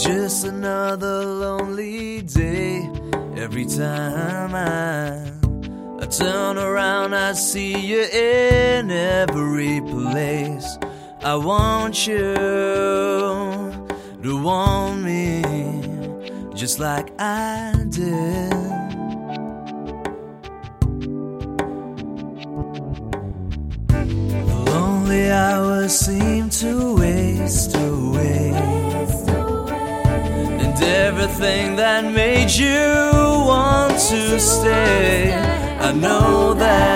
just another lonely day. Every time I turn around, I see you in every place. I want you to want me just like I did. The lonely hours seem to waste away, and everything that made you want to stay. I know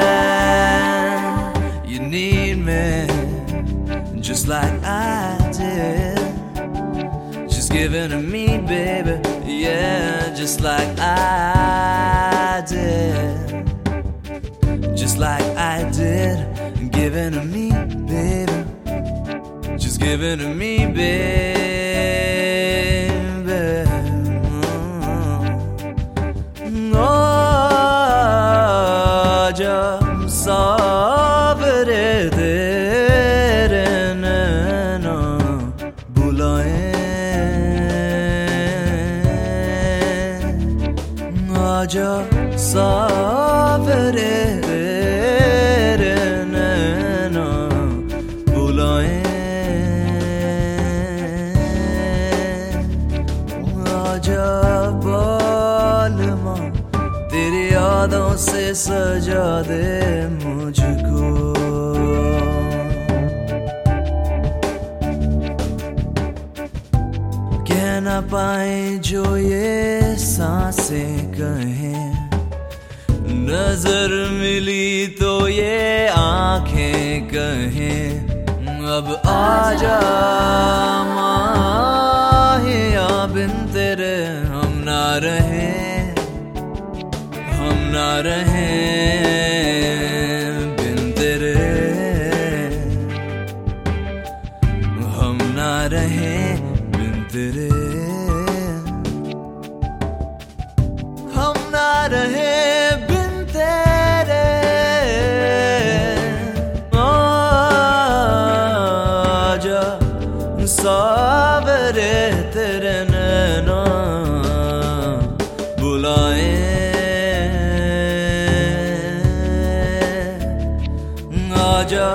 that you need me just like I did. Just give it to me, baby, yeah, just like I did. Just like I did. Give it to me, baby. Just give it to me, baby. Oh, jab saavare tere naina bulaye, aaja saavare tere naina bulaye, aaja balma तेरी यादों से सजा दे मुझको. कह ना पाए जो ये सांसें कहें, नजर मिली तो ये आंखें कहें. अब आजा माहिया बिन तेरे हम ना रहें, हम ना रहें बिन तेरे, हम ना रहें बिन तेरे, हम ना रहें बिन तेरे. आजा सावरे तेरे नैना बुलाए, आजा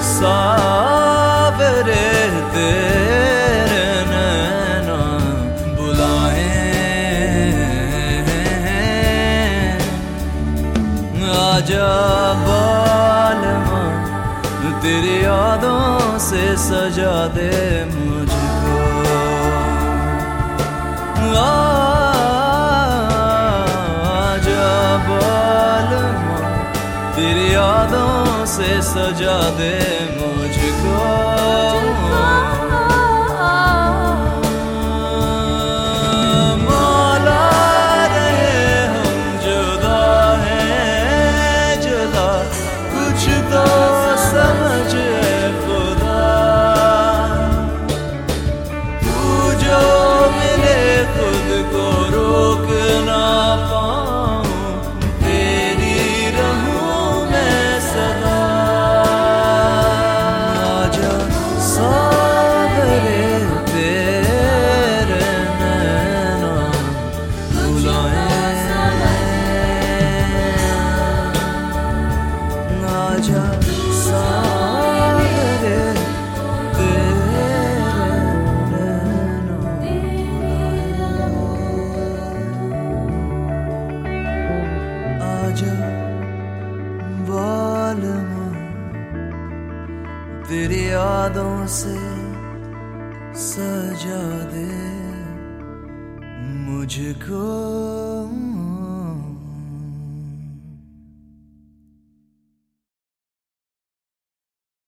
सावरे तेरे नैना बुलाए, आजा बालमा तेरी यादों से सजा दे मुझको. आजा बालमा तेरी यादों से सजा दे मुझको. मौला रहे हम जुदा हैं जुदा, कुछ तो समझे खुदा. तू जो मिले खुद को रोक ना पाऊं, तेरी रहूं मैं सदा. आजा सावरे तेरे नैना बुलाए, आजा सावरे तेरे नैना बुलाए, आजा बालमा तेरी यादों से सजा दे मुझको.